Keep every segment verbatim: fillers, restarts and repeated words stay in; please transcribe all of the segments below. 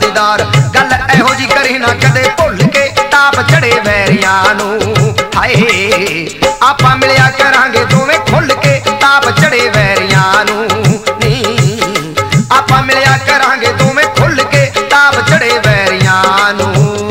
ਦੀਦਾਰ। ਗੱਲ ਇਹੋ ਜੀ ਕਰੀ ਨਾ ਕਦੇ ਭੁੱਲ ਕੇ ਤਾਪ ਚੜੇ ਵੈਰੀਆਂ ਨੂੰ। ਹਾਏ ਆਪਾਂ ਮਿਲਿਆ ਕਰਾਂਗੇ ਦੋਵੇਂ ਖੁੱਲ ਕੇ ਤਾਪ ਚੜੇ ਵੈਰੀਆਂ ਨੂੰ। ਨੀ ਆਪਾਂ ਮਿਲਿਆ ਕਰਾਂਗੇ ਦੋਵੇਂ ਖੁੱਲ ਕੇ ਤਾਪ ਚੜੇ ਵੈਰੀਆਂ ਨੂੰ।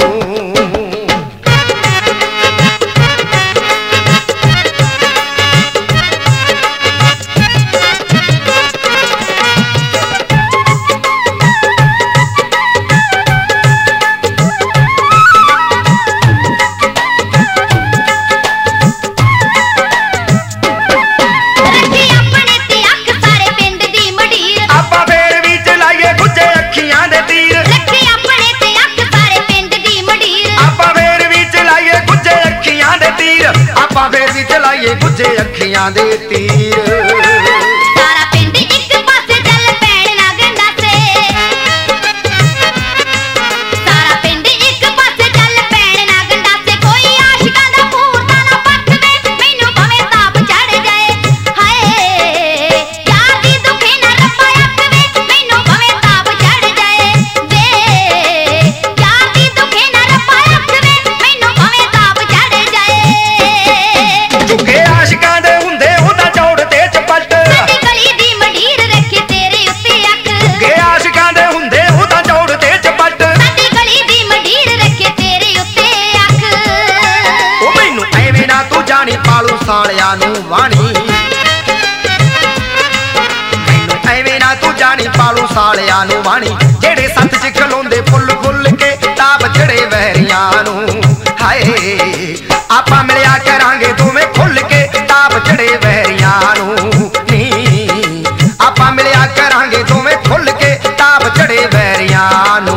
ਆਪਾਂ ਫੇਰ ਵੀ ਚਲਾਈਏ ਗੁੱਜੇ ਅੱਖੀਆਂ ਦੇ ਤੀਰ। ਸਾਰਾ ਪਿੰਡ ਇੱਕ ਪਾਸੇ ਚੱਲ ਪੈਣ ਨਾ ਗੰਡਾਸੇ। ਸਾਰਾ ਪਿੰਡ ਇੱਕ ਪਾਸੇ ਚੱਲ ਪੈਣ ਨਾ ਗੰਡਾਸੇ। ਕੋਈ ਆਸ਼ਿਕਾਂ ਦਾ ਮੂਰਤਾ ਨਾ ਪੱਟਵੇ ਮੈਨੂੰ ਭਾਵੇਂ ਤਾਪ ਚੜ ਜਾਏ। ਹਾਏ ਯਾਰ ਦੀ ਦੁਖੀ ਨਾ ਰੱਬਾ ਅੱਕਵੇ ਮੈਨੂੰ ਭਾਵੇਂ ਤਾਪ ਚੜ ਜਾਏ। ਵੇ ਯਾਰ ਦੀ ਦੁਖੀ ਨਾ ਰੱਬਾ ਅੱਕਵੇ ਮੈਨੂੰ ਭਾਵੇਂ ਤਾਪ ਚੜ ਜਾਏ। ਝੁਕੇ ਆਸ਼ਿਕਾਂ ਦੇ ਹੁੰਦੇ ਉਹਦਾ ਚੌੜ ਤੇ ਚਪੱਟ। ਸਾਡੀ ਗਲੀ ਦੀ ਮੰਡੀਰ ਰੱਖੇ ਤੇਰੇ ਉੱਤੇ ਅੱਖ। ਝੁਕੇ ਆਸ਼ਿਕਾਂ ਦੇ ਹੁੰਦੇ ਉਹਦਾ ਚੌੜ ਤੇ ਚਪੱਟ। ਸਾਡੀ ਗਲੀ ਦੀ ਮੰਡੀਰ ਰੱਖੇ ਤੇਰੇ ਉੱਤੇ ਅੱਖ। ਉਹ ਮੈਨੂੰ ਐਵੇਂ ਨਾ ਤੂੰ ਜਾਣੀ ਪਾਲੂ ਸਾਲਿਆਂ ਨੂੰ ਵਾਣੀ। ਮੈਨੂੰ ਐਵੇਂ ਨਾ ਤੂੰ ਜਾਣੀ ਪਾਲੂ ਸਾਲਿਆਂ ਨੂੰ ਵਾਣੀ। ਜਿਹੜੇ ਸੱਤ ਚ ਖਲੋਂਦੇ ਫੁੱਲ ਫੁੱਲ ਕੇ ਤਾਪ ਚੜੇ ਵੈਰੀਆਂ ਨੂੰ। ਹਾਏ ਆਪਾਂ ਮਿਲਿਆ ਕਰਾਂਗੇ ਦੋਵੇਂ ਖੁੱਲ ਕੇ ਤਾਪ ਚੜੇ ਵੈਰੀਆਂ ਨੂੰ। ਨੀ ਆਪਾਂ ਮਿਲਿਆ ਕਰਾਂਗੇ ਦੋਵੇਂ ਖੁੱਲ ਕੇ ਤਾਪ ਚੜੇ ਵੈਰੀਆਂ ਨੂੰ।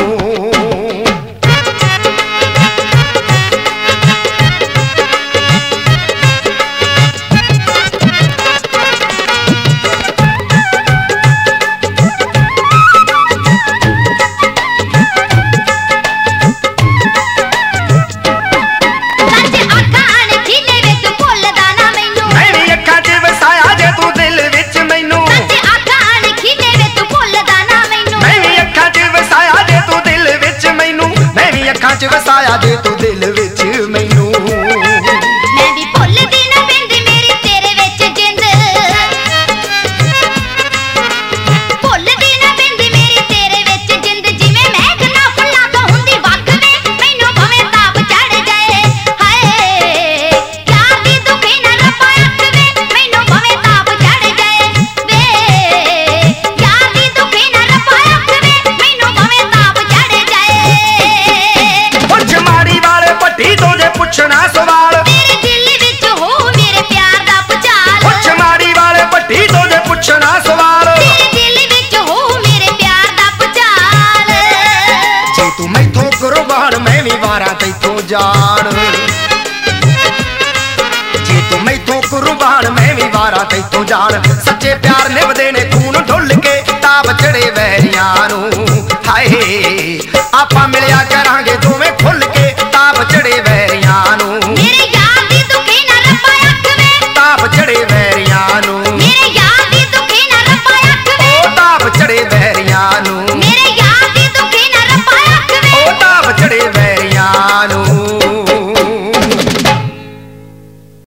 ਅੱਖਾਂ ਚ ਵਸਾਇਆ ਜੇ ਤੂੰ ਦਿਲ ਵਿੱਚ ਮੈਨੂੰ। ਮੈਂ ਵੀ ਭੁੱਲਦੀ ਨਾ ਬਿੰਦ ਮੇਰੀ ਤੇਰੇ ਵਿੱਚ ਜਿੰਦ। ਭੁੱਲਦੀ ਨਾ ਬਿੰਦ ਮੇਰੀ ਤੇਰੇ ਵਿੱਚ ਜਿੰਦ। ਜਿਵੇਂ ਮਹਿਕਨਾ ਫੁੱਲਾਂ ਤੋਂ ਹੁੰਦੀ ਵੱਖ ਵੇ ਮੈਨੂੰ ਭਾਵੇਂ ਤਾਪ ਚੜ ਜਾਏ। ਹਾਏ ਯਾਰ ਦੀ ਦੁਖੀ ਨਾ ਰੱਬਾ ਅੱਕਵੇ ਮੈਨੂੰ ਭਾਵੇਂ ਤਾਪ ਚੜ ਜਾਏ। ਵੇ ਯਾਰ ਦੀ ਦੁਖੀ ਨਾ ਰੱਬਾ ਅੱਕਵੇ ਮੈਨੂੰ ਭਾਵੇਂ ਤਾਪ ਚੜ ਜਾਏ। ਪੁੱਛ ਮਾੜੀ ਵਾਲੇ ਭੱਟੀ ਤੋਂ ਜੇ ਪੁੱਛਣਾ ਸਵਾਲ। ਤੇਰੇ ਦਿਲ ਵਿੱਚ ਹੋ ਮੇਰੇ ਪਿਆਰ ਦਾ ਭੁਚਾਲ। ਪੁੱਛ ਮਾੜੀ ਵਾਲੇ ਭੱਟੀ ਤੋਂ ਜੇ ਪੁੱਛਣਾ ਸਵਾਲ। ਤੇਰੇ ਦਿਲ ਵਿੱਚ ਹੋ ਮੇਰੇ ਪਿਆਰ ਦਾ ਭੁਚਾਲ। ਜੇ ਤੂੰ ਮੈਥੋਂ ਕੁਰਬਾਨ ਮੈਂ ਵੀ ਵਾਰਾਂ ਤੈਥੋਂ ਜਾਣ। ਜੇ ਤੂੰ ਮੈਥੋਂ ਕੁਰਬਾਨ ਮੈਂ ਵੀ ਵਾਰਾਂ ਤੈਥੋਂ ਜਾਣ। ਸੱਚੇ ਪਿਆਰ ਨਿਭਦੇ ਨੇ ਖੂਨ ਢੁੱਲ ਕੇ ਤਾਪ ਚੜੇ ਵੈਰੀਆਂ ਨੂੰ। ਹਾਏ ਆਪਾਂ ਮਿਲਿਆ ਕਰਾਂਗੇ ਦੋਵੇਂ ਖੁੱਲ